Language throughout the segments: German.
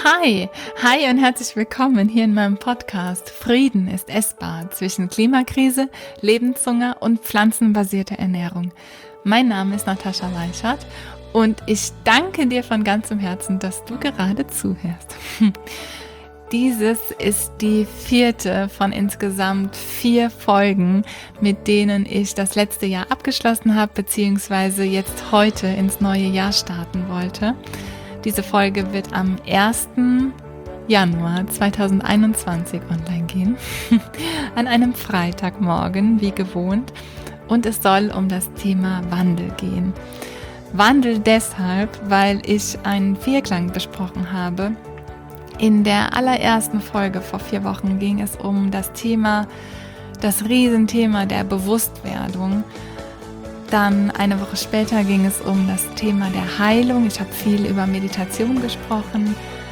Hi und herzlich willkommen hier in meinem Podcast Frieden ist essbar zwischen Klimakrise, Lebenshunger und pflanzenbasierter Ernährung. Mein Name ist Natascha Weichert und ich danke dir von ganzem Herzen, dass du gerade zuhörst. Dieses ist die 4. von insgesamt 4 Folgen, mit denen ich das letzte Jahr abgeschlossen habe, beziehungsweise jetzt heute ins neue Jahr starten wollte. Diese Folge wird am 1. Januar 2021 online gehen, an einem Freitagmorgen, wie gewohnt. Und es soll um das Thema Wandel gehen. Wandel deshalb, weil ich einen Vierklang besprochen habe. In der allerersten Folge vor 4 Wochen ging es um das Riesenthema der Bewusstwerdung. Dann eine Woche später ging es um das Thema der Heilung. Ich habe viel über Meditation gesprochen.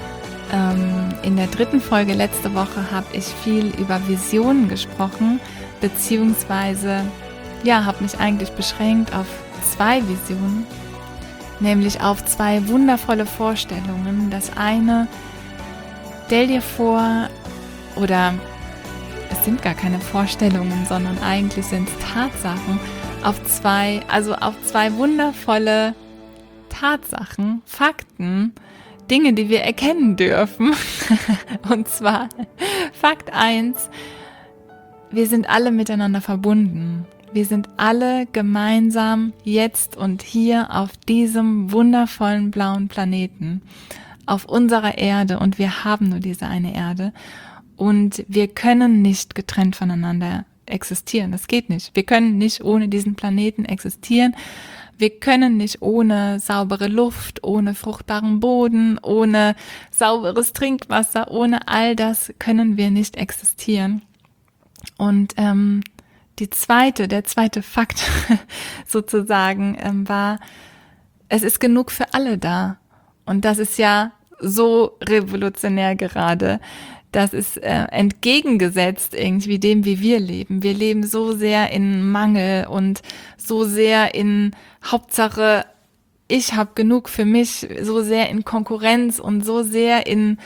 In der 3. Folge letzte Woche habe ich viel über Visionen gesprochen, beziehungsweise habe mich eigentlich beschränkt auf 2 Visionen, nämlich auf 2 wundervolle Vorstellungen. Das eine, stell dir vor, oder es sind gar keine Vorstellungen, sondern eigentlich sind es Tatsachen, auf zwei wundervolle Tatsachen, Fakten, Dinge, die wir erkennen dürfen. Und zwar Fakt 1, wir sind alle miteinander verbunden. Wir sind alle gemeinsam jetzt und hier auf diesem wundervollen blauen Planeten, auf unserer Erde, und wir haben nur diese eine Erde und wir können nicht getrennt voneinander existieren. Das geht nicht. Wir können nicht ohne diesen Planeten existieren. Wir können nicht ohne saubere Luft, ohne fruchtbaren Boden, ohne sauberes Trinkwasser, ohne all das können wir nicht existieren. Und der zweite Fakt sozusagen war, es ist genug für alle da. Und das ist ja so revolutionär gerade. Das ist entgegengesetzt irgendwie dem, wie wir leben. Wir leben so sehr in Mangel und so sehr in Hauptsache, ich habe genug für mich, so sehr in Konkurrenz und so sehr in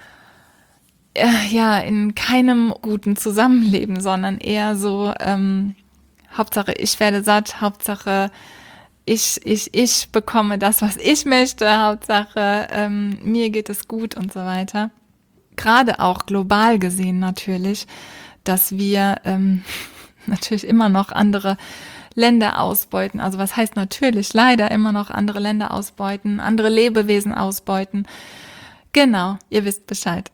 keinem guten Zusammenleben, sondern eher so Hauptsache, ich werde satt, Hauptsache, ich bekomme das, was ich möchte, Hauptsache, mir geht es gut und so weiter. Gerade auch global gesehen natürlich, dass wir natürlich immer noch andere Länder ausbeuten. Also was heißt natürlich? Leider immer noch andere Länder ausbeuten, andere Lebewesen ausbeuten. Genau, ihr wisst Bescheid.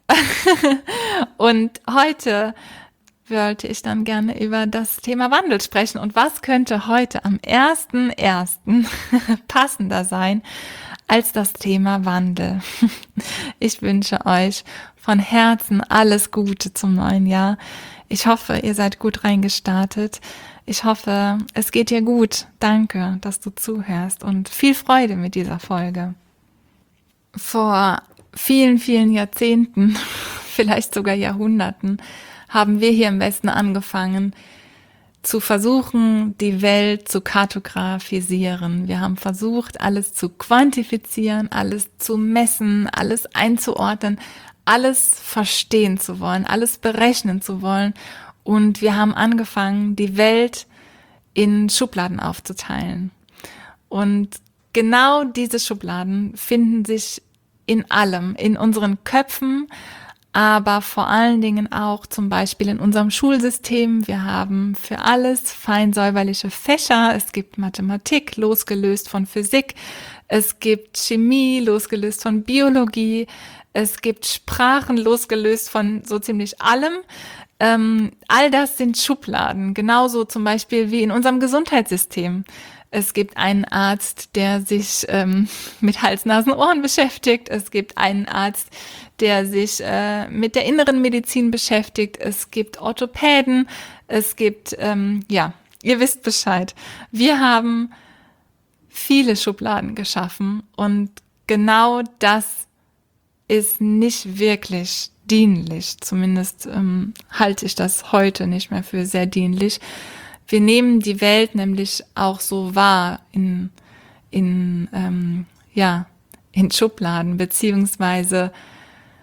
Und heute wollte ich dann gerne über das Thema Wandel sprechen. Und was könnte heute am 1.1. passender sein als das Thema Wandel? Ich wünsche euch von Herzen alles Gute zum neuen Jahr. Ich hoffe, ihr seid gut reingestartet. Ich hoffe, es geht dir gut. Danke, dass du zuhörst und viel Freude mit dieser Folge. Vor vielen, vielen Jahrzehnten, vielleicht sogar Jahrhunderten, haben wir hier im Westen angefangen, zu versuchen, die Welt zu kartografisieren. Wir haben versucht, alles zu quantifizieren, alles zu messen, alles einzuordnen, alles verstehen zu wollen, alles berechnen zu wollen. Und wir haben angefangen, die Welt in Schubladen aufzuteilen. Und genau diese Schubladen finden sich in allem, in unseren Köpfen, aber vor allen Dingen auch zum Beispiel in unserem Schulsystem. Wir haben für alles feinsäuberliche Fächer. Es gibt Mathematik, losgelöst von Physik. Es gibt Chemie, losgelöst von Biologie. Es gibt Sprachen, losgelöst von so ziemlich allem. All das sind Schubladen, genauso zum Beispiel wie in unserem Gesundheitssystem. Es gibt einen Arzt, der sich mit Hals, Nasen, Ohren beschäftigt. Es gibt einen Arzt, der sich mit der inneren Medizin beschäftigt. Es gibt Orthopäden. Es gibt, ihr wisst Bescheid. Wir haben viele Schubladen geschaffen und genau das ist nicht wirklich dienlich. Zumindest halte ich das heute nicht mehr für sehr dienlich. Wir nehmen die Welt nämlich auch so wahr in Schubladen, beziehungsweise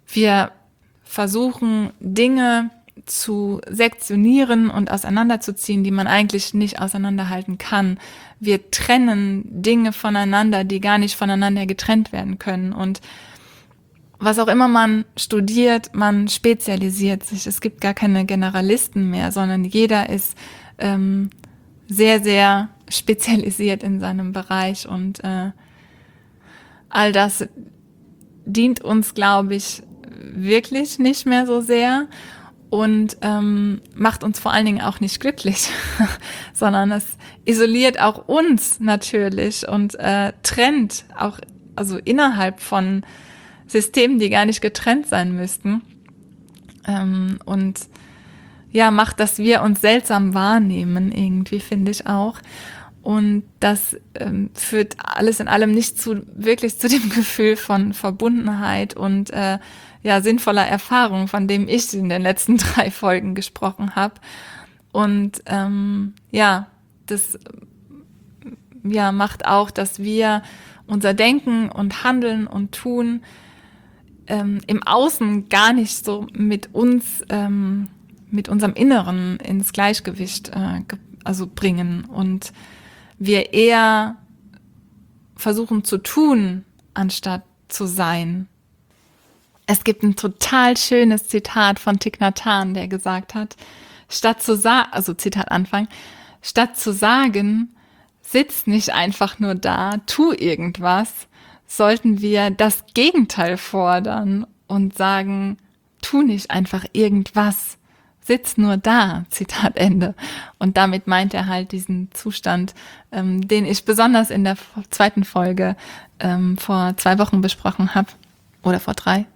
Wir versuchen, Dinge zu sektionieren und auseinanderzuziehen, die man eigentlich nicht auseinanderhalten kann. Wir trennen Dinge voneinander, die gar nicht voneinander getrennt werden können. Und was auch immer man studiert, man spezialisiert sich. Es gibt gar keine Generalisten mehr, sondern jeder ist sehr, sehr spezialisiert in seinem Bereich. Und all das dient uns, glaube ich, wirklich nicht mehr so sehr und macht uns vor allen Dingen auch nicht glücklich, sondern es isoliert auch uns natürlich und trennt auch, also innerhalb von Systemen, die gar nicht getrennt sein müssten, und ja, macht, dass wir uns seltsam wahrnehmen irgendwie, finde ich auch. Und das führt alles in allem nicht wirklich zu dem Gefühl von Verbundenheit und sinnvoller Erfahrung, von dem ich in den letzten 3 Folgen gesprochen habe. Und das macht auch, dass wir unser Denken und Handeln und Tun im Außen gar nicht so mit uns, mit unserem Inneren ins Gleichgewicht bringen und wir eher versuchen zu tun, anstatt zu sein. Es gibt ein total schönes Zitat von Thich Nhat Hanh, der gesagt hat, Zitat Anfang, statt zu sagen, sitz nicht einfach nur da, tu irgendwas, sollten wir das Gegenteil fordern und sagen, tu nicht einfach irgendwas, sitz nur da, Zitat Ende. Und damit meint er halt diesen Zustand, den ich besonders in der 2. Folge vor 2 Wochen besprochen habe, oder vor 2,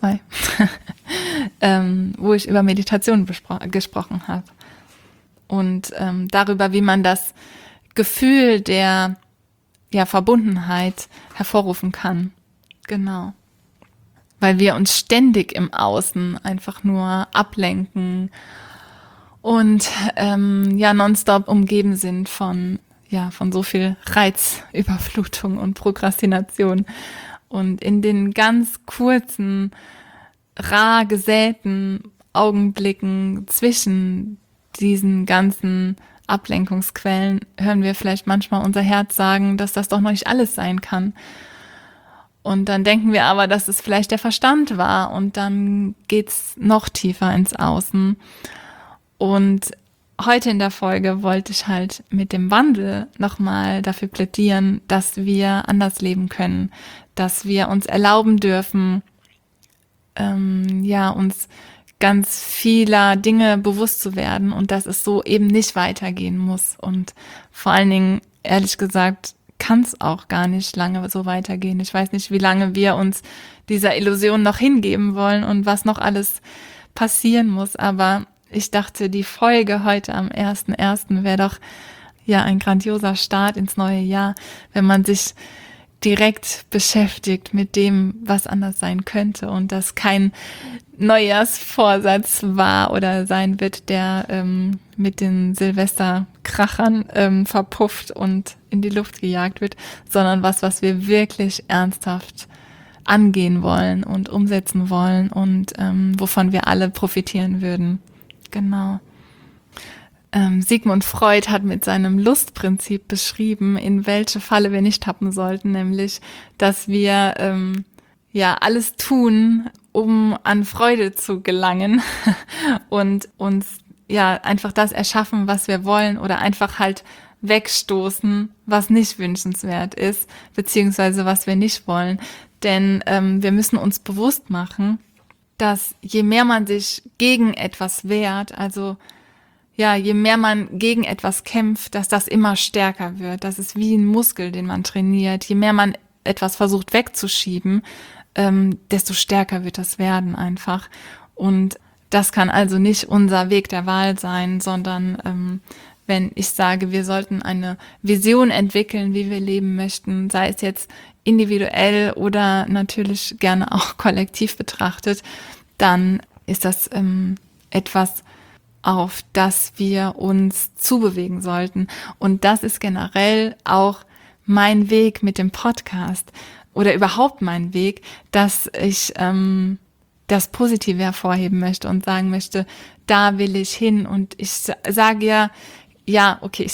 wo ich über Meditation gesprochen habe. Und darüber, wie man das Gefühl der Verbundenheit hervorrufen kann. Genau. Weil wir uns ständig im Außen einfach nur ablenken und nonstop umgeben sind von so viel Reizüberflutung und Prokrastination. Und in den ganz kurzen, rar gesäten Augenblicken zwischen diesen ganzen Ablenkungsquellen hören wir vielleicht manchmal unser Herz sagen, dass das doch noch nicht alles sein kann. Und dann denken wir aber, dass es vielleicht der Verstand war und dann geht's noch tiefer ins Außen. Und heute in der Folge wollte ich halt mit dem Wandel nochmal dafür plädieren, dass wir anders leben können, dass wir uns erlauben dürfen, uns ganz vieler Dinge bewusst zu werden und dass es so eben nicht weitergehen muss. Und vor allen Dingen, ehrlich gesagt, kann es auch gar nicht lange so weitergehen. Ich weiß nicht, wie lange wir uns dieser Illusion noch hingeben wollen und was noch alles passieren muss. Aber ich dachte, die Folge heute am 1.1. wäre doch ein grandioser Start ins neue Jahr, wenn man sich direkt beschäftigt mit dem, was anders sein könnte und das kein Neujahrsvorsatz war oder sein wird, der mit den Silvesterkrachern verpufft und in die Luft gejagt wird, sondern was wir wirklich ernsthaft angehen wollen und umsetzen wollen und wovon wir alle profitieren würden. Genau. Sigmund Freud hat mit seinem Lustprinzip beschrieben, in welche Falle wir nicht tappen sollten, nämlich, dass wir alles tun, um an Freude zu gelangen und uns einfach das erschaffen, was wir wollen oder einfach halt wegstoßen, was nicht wünschenswert ist, beziehungsweise was wir nicht wollen. Denn wir müssen uns bewusst machen, dass je mehr man sich gegen etwas wehrt, also je mehr man gegen etwas kämpft, dass das immer stärker wird. Das ist wie ein Muskel, den man trainiert. Je mehr man etwas versucht wegzuschieben, desto stärker wird das werden einfach. Und das kann also nicht unser Weg der Wahl sein, sondern wenn ich sage, wir sollten eine Vision entwickeln, wie wir leben möchten, sei es jetzt individuell oder natürlich gerne auch kollektiv betrachtet, dann ist das etwas, auf das wir uns zubewegen sollten. Und das ist generell auch mein Weg mit dem Podcast oder überhaupt mein Weg, dass ich das Positive hervorheben möchte und sagen möchte, da will ich hin. Und ich sage okay,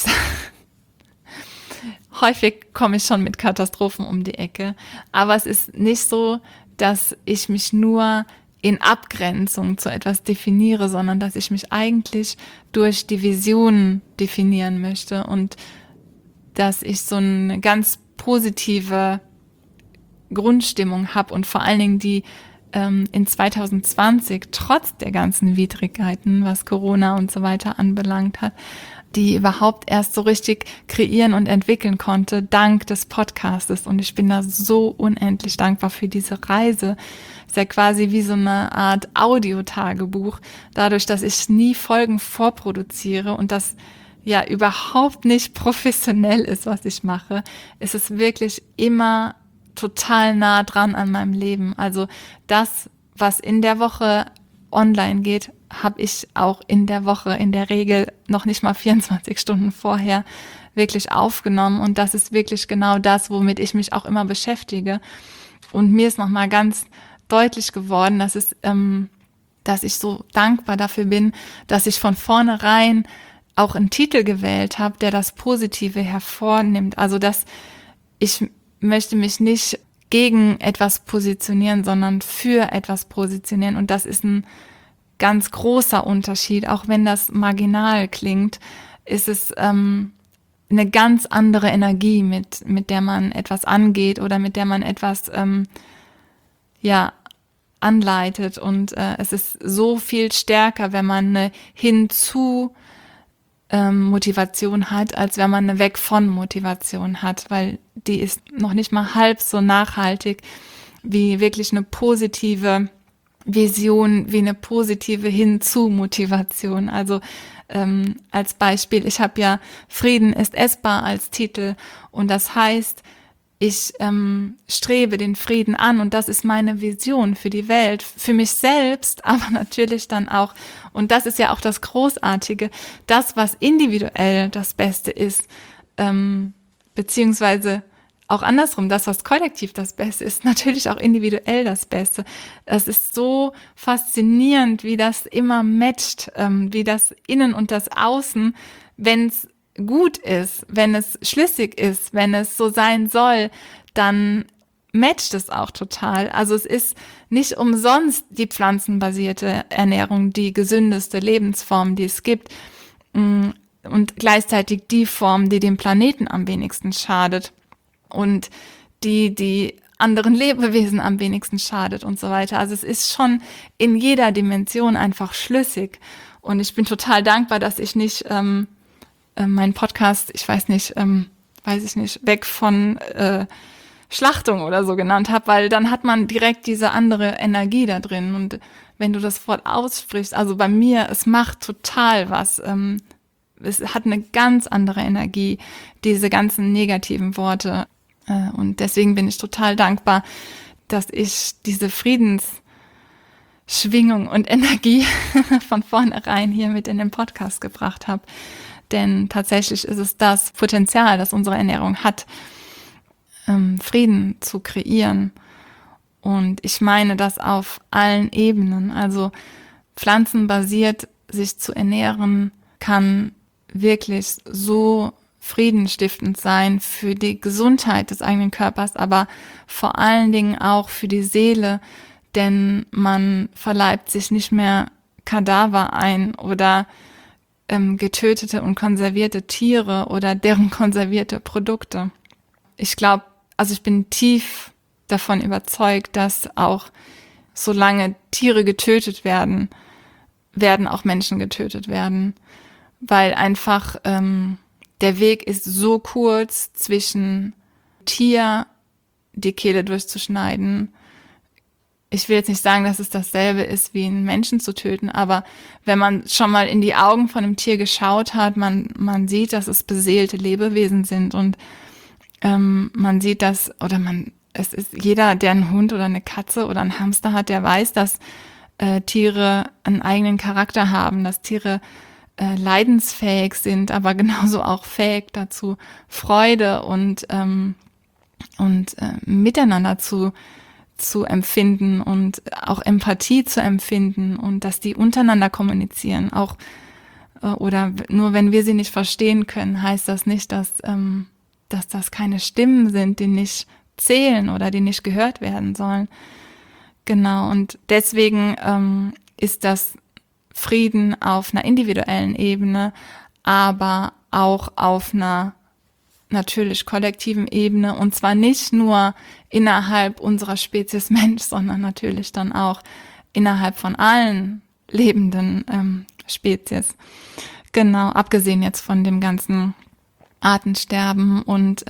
häufig komme ich schon mit Katastrophen um die Ecke, aber es ist nicht so, dass ich mich nur in Abgrenzung zu etwas definiere, sondern dass ich mich eigentlich durch die Vision definieren möchte und dass ich so eine ganz positive Grundstimmung habe und vor allen Dingen die in 2020 trotz der ganzen Widrigkeiten, was Corona und so weiter anbelangt hat, die überhaupt erst so richtig kreieren und entwickeln konnte, dank des Podcastes. Und ich bin da so unendlich dankbar für diese Reise. Ist ja quasi wie so eine Art Audiotagebuch, dadurch, dass ich nie Folgen vorproduziere und das ja überhaupt nicht professionell ist, was ich mache, ist es wirklich immer total nah dran an meinem Leben. Also das, was in der Woche online geht, habe ich auch in der Woche in der Regel noch nicht mal 24 Stunden vorher wirklich aufgenommen. Und das ist wirklich genau das, womit ich mich auch immer beschäftige. Und mir ist nochmal ganz deutlich geworden, dass ich so dankbar dafür bin, dass ich von vornherein auch einen Titel gewählt habe, der das Positive hervornimmt. Also dass ich möchte mich nicht gegen etwas positionieren, sondern für etwas positionieren. Und das ist ein ganz großer Unterschied. Auch wenn das marginal klingt, ist es eine ganz andere Energie, mit der man etwas angeht oder mit der man etwas anleitet. Und es ist so viel stärker, wenn man eine Hinzu Motivation hat, als wenn man eine Weg von Motivation hat, weil die ist noch nicht mal halb so nachhaltig wie wirklich eine positive Vision, wie eine positive Hinzu-Motivation. Also als Beispiel, ich habe ja Frieden ist essbar als Titel und das heißt, ich strebe den Frieden an und das ist meine Vision für die Welt, für mich selbst, aber natürlich dann auch, und das ist ja auch das Großartige, das, was individuell das Beste ist, beziehungsweise auch andersrum, das, was kollektiv das Beste ist, natürlich auch individuell das Beste. Es ist so faszinierend, wie das immer matcht, wie das Innen und das Außen, wenn es gut ist, wenn es schlüssig ist, wenn es so sein soll, dann matcht es auch total. Also es ist nicht umsonst die pflanzenbasierte Ernährung die gesündeste Lebensform, die es gibt und gleichzeitig die Form, die dem Planeten am wenigsten schadet und die anderen Lebewesen am wenigsten schadet und so weiter. Also es ist schon in jeder Dimension einfach schlüssig und ich bin total dankbar, dass ich nicht meinen Podcast, weiß ich nicht, weg von Schlachtung oder so genannt habe, weil dann hat man direkt diese andere Energie da drin. Und wenn du das Wort aussprichst, also bei mir, es macht total was. Es hat eine ganz andere Energie, diese ganzen negativen Worte. Und deswegen bin ich total dankbar, dass ich diese Friedensschwingung und Energie von vornherein hier mit in den Podcast gebracht habe. Denn tatsächlich ist es das Potenzial, das unsere Ernährung hat, Frieden zu kreieren. Und ich meine das auf allen Ebenen. Also pflanzenbasiert sich zu ernähren kann wirklich so friedenstiftend sein für die Gesundheit des eigenen Körpers, aber vor allen Dingen auch für die Seele, denn man verleibt sich nicht mehr Kadaver ein oder getötete und konservierte Tiere oder deren konservierte Produkte. Ich glaube, also ich bin tief davon überzeugt, dass auch solange Tiere getötet werden, werden auch Menschen getötet werden, weil einfach der Weg ist so kurz zwischen Tier die Kehle durchzuschneiden. Ich will jetzt nicht sagen, dass es dasselbe ist, wie einen Menschen zu töten, aber wenn man schon mal in die Augen von einem Tier geschaut hat, man sieht, dass es beseelte Lebewesen sind und man sieht das, es ist jeder, der einen Hund oder eine Katze oder einen Hamster hat, der weiß, dass Tiere einen eigenen Charakter haben, dass Tiere leidensfähig sind, aber genauso auch fähig dazu, Freude und miteinander zu zu empfinden und auch Empathie zu empfinden und dass die untereinander kommunizieren, auch oder nur wenn wir sie nicht verstehen können, heißt das nicht, dass das keine Stimmen sind, die nicht zählen oder die nicht gehört werden sollen. Genau, und deswegen ist das Frieden auf einer individuellen Ebene, aber auch auf einer natürlich kollektiven Ebene, und zwar nicht nur innerhalb unserer Spezies Mensch, sondern natürlich dann auch innerhalb von allen lebenden Spezies. Genau, abgesehen jetzt von dem ganzen Artensterben und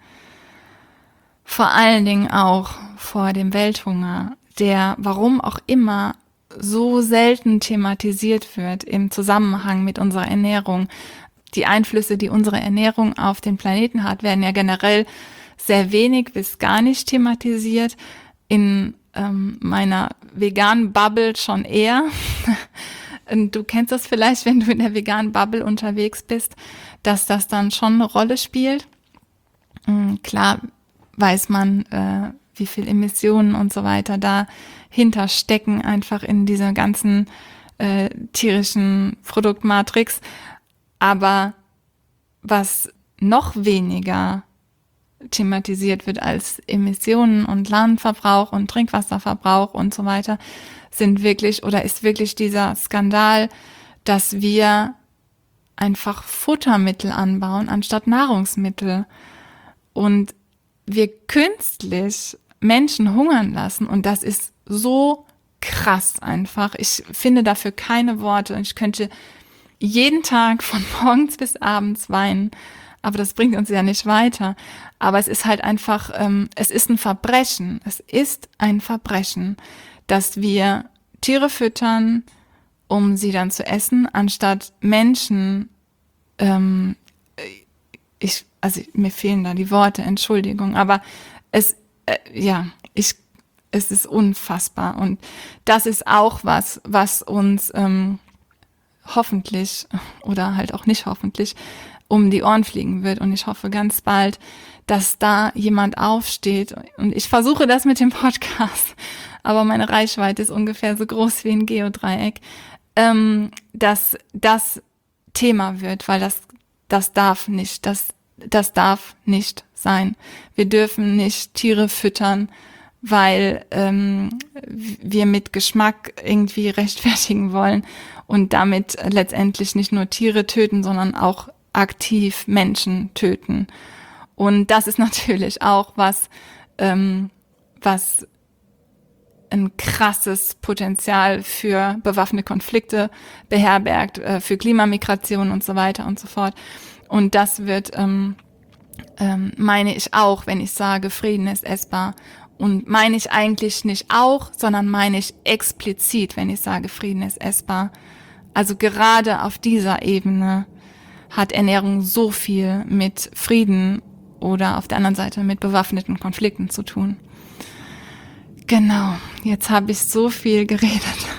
vor allen Dingen auch vor dem Welthunger, der, warum auch immer, so selten thematisiert wird im Zusammenhang mit unserer Ernährung. Die Einflüsse, die unsere Ernährung auf den Planeten hat, werden ja generell sehr wenig bis gar nicht thematisiert. In meiner veganen Bubble schon eher. Du kennst das vielleicht, wenn du in der veganen Bubble unterwegs bist, dass das dann schon eine Rolle spielt. Klar weiß man, wie viel Emissionen und so weiter dahinter stecken, einfach in dieser ganzen tierischen Produktmatrix. Aber was noch weniger thematisiert wird als Emissionen und Landverbrauch und Trinkwasserverbrauch und so weiter, ist wirklich dieser Skandal, dass wir einfach Futtermittel anbauen anstatt Nahrungsmittel und wir künstlich Menschen hungern lassen, und das ist so krass einfach. Ich finde dafür keine Worte und ich könnte jeden Tag von morgens bis abends weinen, aber das bringt uns ja nicht weiter. Aber es ist halt einfach, es ist ein Verbrechen. Es ist ein Verbrechen, dass wir Tiere füttern, um sie dann zu essen, anstatt Menschen, mir fehlen da die Worte, Entschuldigung, aber es ist unfassbar. Und das ist auch was uns hoffentlich oder halt auch nicht hoffentlich um die Ohren fliegen wird. Und ich hoffe ganz bald, dass da jemand aufsteht. Und ich versuche das mit dem Podcast, aber meine Reichweite ist ungefähr so groß wie ein Geodreieck, dass das Thema wird, weil das darf nicht sein. Wir dürfen nicht Tiere füttern, weil wir mit Geschmack irgendwie rechtfertigen wollen und damit letztendlich nicht nur Tiere töten, sondern auch aktiv Menschen töten. Und das ist natürlich auch was ein krasses Potenzial für bewaffnete Konflikte beherbergt, für Klimamigration und so weiter und so fort. Und das wird, meine ich auch, wenn ich sage, Frieden ist essbar. Und meine ich eigentlich nicht auch, sondern meine ich explizit, wenn ich sage, Frieden ist essbar. Also gerade auf dieser Ebene hat Ernährung so viel mit Frieden oder auf der anderen Seite mit bewaffneten Konflikten zu tun. Genau, jetzt habe ich so viel geredet.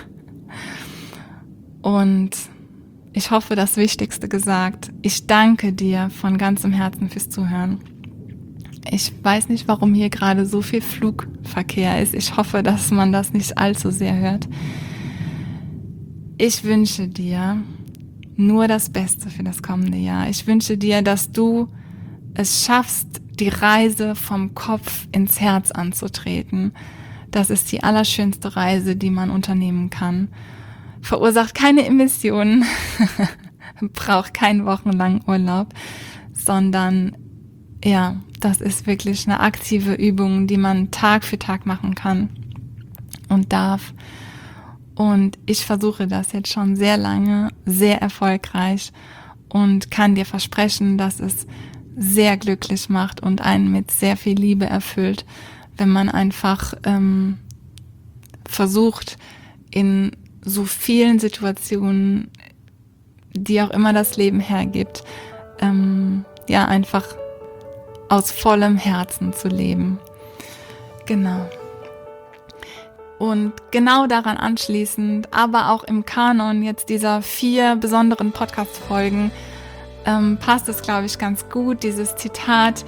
Und ich hoffe, das Wichtigste gesagt. Ich danke dir von ganzem Herzen fürs Zuhören. Ich weiß nicht, warum hier gerade so viel Flugverkehr ist. Ich hoffe, dass man das nicht allzu sehr hört. Ich wünsche dir nur das Beste für das kommende Jahr. Ich wünsche dir, dass du es schaffst, die Reise vom Kopf ins Herz anzutreten. Das ist die allerschönste Reise, die man unternehmen kann. Verursacht keine Emissionen, braucht keinen wochenlangen Urlaub, sondern ja, das ist wirklich eine aktive Übung, die man Tag für Tag machen kann und darf. Und ich versuche das jetzt schon sehr lange, sehr erfolgreich und kann dir versprechen, dass es sehr glücklich macht und einen mit sehr viel Liebe erfüllt, wenn man einfach versucht, in so vielen Situationen, die auch immer das Leben hergibt, einfach aus vollem Herzen zu leben. Genau. Und genau daran anschließend, aber auch im Kanon jetzt dieser 4 besonderen Podcast-Folgen, passt es, glaube ich, ganz gut, dieses Zitat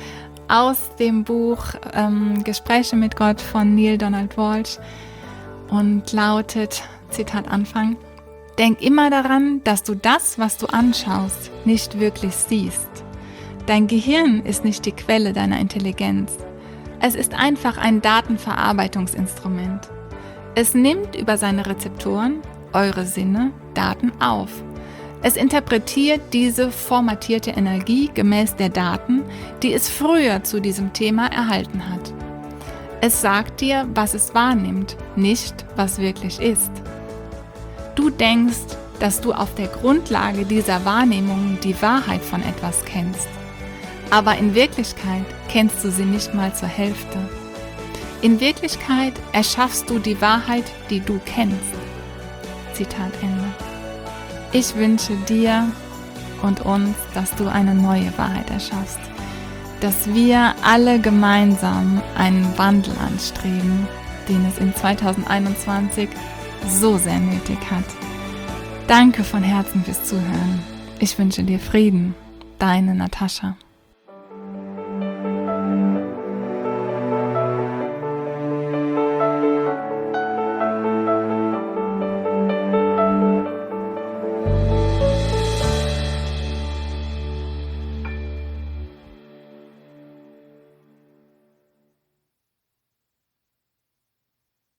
aus dem Buch Gespräche mit Gott von Neale Donald Walsch und lautet, Zitat Anfang: Denk immer daran, dass du das, was du anschaust, nicht wirklich siehst. Dein Gehirn ist nicht die Quelle deiner Intelligenz. Es ist einfach ein Datenverarbeitungsinstrument. Es nimmt über seine Rezeptoren, eure Sinne, Daten auf. Es interpretiert diese formatierte Energie gemäß der Daten, die es früher zu diesem Thema erhalten hat. Es sagt dir, was es wahrnimmt, nicht was wirklich ist. Du denkst, dass du auf der Grundlage dieser Wahrnehmungen die Wahrheit von etwas kennst. Aber in Wirklichkeit kennst du sie nicht mal zur Hälfte. In Wirklichkeit erschaffst du die Wahrheit, die du kennst. Zitat Ende. Ich wünsche dir und uns, dass du eine neue Wahrheit erschaffst. Dass wir alle gemeinsam einen Wandel anstreben, den es in 2021 so sehr nötig hat. Danke von Herzen fürs Zuhören. Ich wünsche dir Frieden. Deine Natascha.